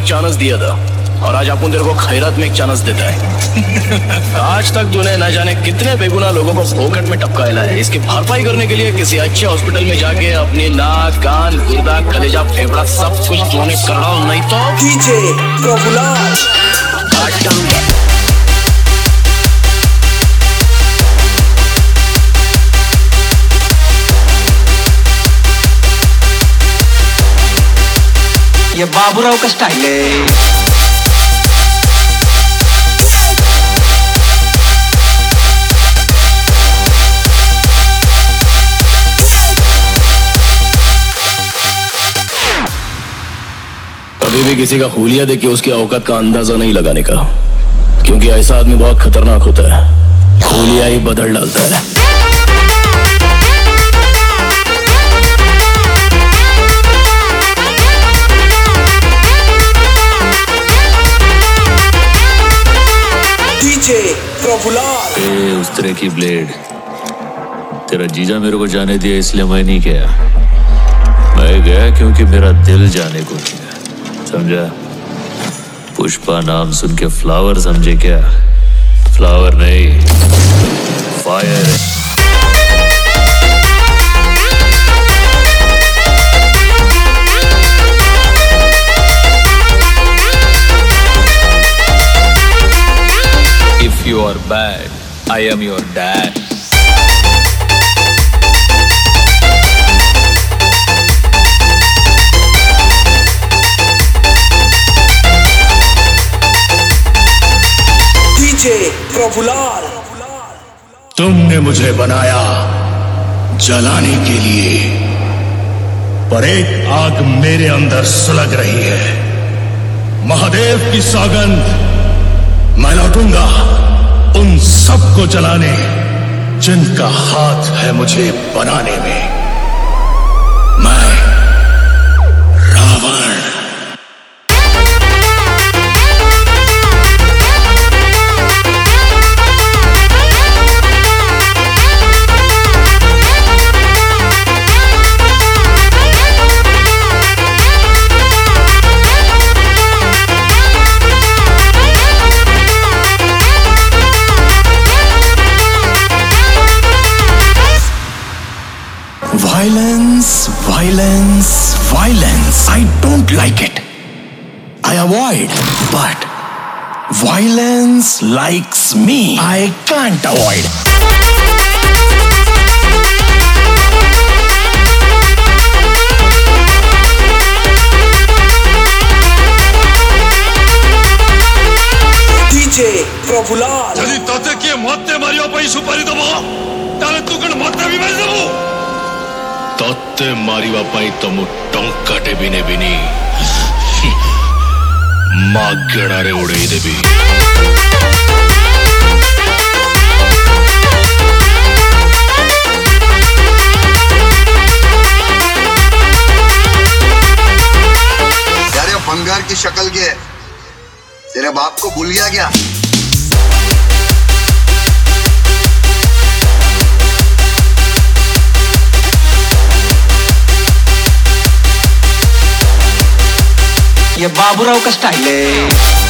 एक चांस दिया था और आज अपन तेरे को खैरात में एक चांस देता है। आज तक तूने न जाने कितने बेगुनाह लोगों को फोकट में टपकाया है। इसकी भरपाई करने के लिए किसी अच्छे हॉस्पिटल में जाके अपनी नाक, कान, गुर्दा, कलेजा, फेफड़ा सब कुछ तूने करना, नहीं तो डीजे प्रभुलाल ये बाबूराव का स्टाइल है। कभी भी किसी का हुलिया देख के उसकी औकात का अंदाजा नहीं लगाने का, क्योंकि ऐसा आदमी बहुत खतरनाक होता है। हुलिया ही बदल डालता है। प्रभुलाल उस तरह की ब्लेड तेरा जीजा मेरे को जाने दिया, इसलिए मैं नहीं गया। मैं गया क्योंकि मेरा दिल जाने को किया, समझा? पुष्पा नाम सुन के फ्लावर समझे क्या? फ्लावर नहीं, फायर है। If you are bad, I am your dad. DJ Prabhulal तुमने मुझे बनाया जलाने के लिए, पर एक आग मेरे अंदर सुलग रही है। महादेव की सौगंध, मैं लौटूंगा उन सबको जलाने जिनका हाथ है मुझे बनाने में। मैं Ravan. Violence, violence, violence. I don't like it. I avoid. But violence likes me. I can't avoid. DJ Prabhulal যদি তোতে কি মরতে মারিও পাই সুপারি দেব, তাহলে তুই কোন মরতে भी মারি দেব। তোতে মারিবা পাই তমু টঙ্কাটে বিনে বিনি মাগেড়ারে উড়েই দেবি। यार ये बंगार की शक्ल के तेरे बाप को भूल गया क्या? ये बाबूराव का स्टाइल है।